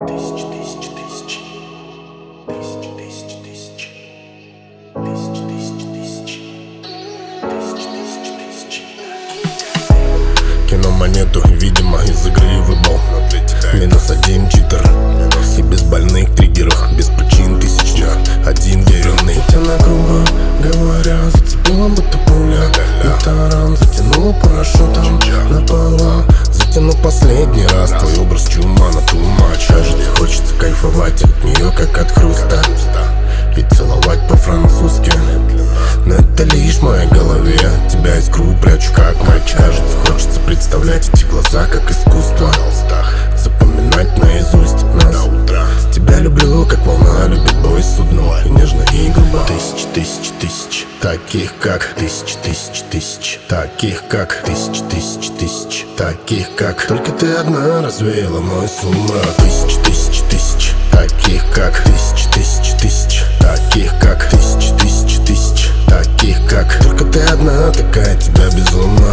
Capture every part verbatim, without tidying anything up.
Тысячи, тысячи, тысячи. Тысячи, тысячи, тысячи. Тысячи, тысячи, тысячи. Тысячи, тысячи, тысячи. Кинул монету, видимо, из игры выбыл. Минус один читер. И без больных триггеров, без причин тысячных, один веренный. Ведь она, грубо говоря, зацепила будто пуля. И таран затянула парашютом на полу. Затяну последний раз твой образ чума на too much. Кажется, хочется кайфовать от нее, как от хруста, и целовать по-французски. Но это лишь в моей голове. Тебя искру прячу, как мальчик. Кажется, хочется представлять эти глаза, как искусство, запоминать наизусть нас. Тебя люблю, как волна любит бой судно. И нежно, и грубо. Тысячи, тысячи, тысяч таких как. Тысячи, тысячи, тысяч таких как. Тысячи, тысячи, тысяч таких как. Только ты одна развеяла мой сумрак. Тысячи, тысячи, тысяч таких как. Тысячи, тысячи, тысяч таких как. Тысячи, тысячи, тысяч таких как. Только ты одна такая, тебя безумно.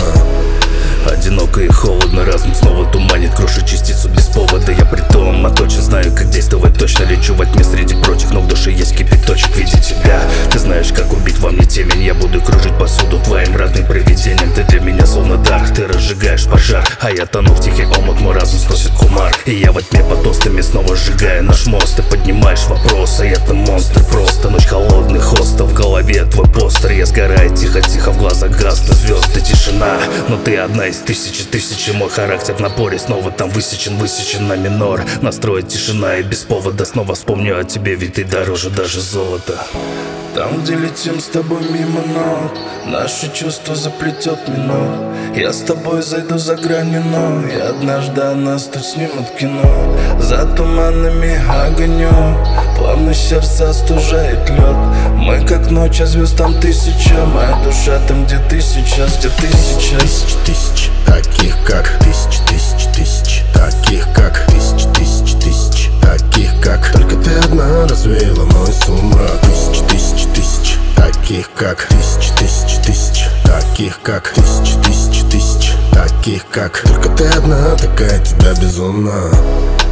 Одиноко и холодно, разум снова туманит, крушит частицу без повода. Я при том, а точно знаю, как действовать. Точно лечу во тьме среди прочих, но в душе есть кипяточек. Видя тебя, ты знаешь, как убить во мне темень. Я буду кружить посуду твоим родным привидением. Ты для меня словно дар, ты разжигаешь пожар, а я тону в тихий омут, мой разум сносит кумар. И я во тьме под толстыми снова сжигаю наш мост. Ты поднимаешь вопрос, а я-то монстр просто. Ночь холодный хостел, в голове твой постер. Я сгораю тихо-тихо, в глазах гаснут звезды, тишина. Но ты одна из тысячи, тысячи. Мой характер в напоре снова там высечен, высечен на минор. Настроит тишина и без повода снова вспомню о тебе, ведь ты дороже даже золота. Там, где летим с тобой мимо ног, наши чувства заплетет минут. Я с тобой зайду за грани, но и однажды о нас тут снимут кино. За туманами огонек, плавно сердце остужает лед. Мы как ночь, а звезд там тысяча. Моя душа там, где ты сейчас, где ты сейчас. Тысячи, тысяч таких как. Тысячи, тысяч, тысяч таких как. Тысячи, тысяч, тысяч таких как. Только ты одна развеяла мой сумрак. Тысячи, тысяч, тысяч таких как. Тысячи, тысяч, тысяч таких как. Тысячи, тысяч, тысяч таких как. Только ты одна такая, тебя безумно.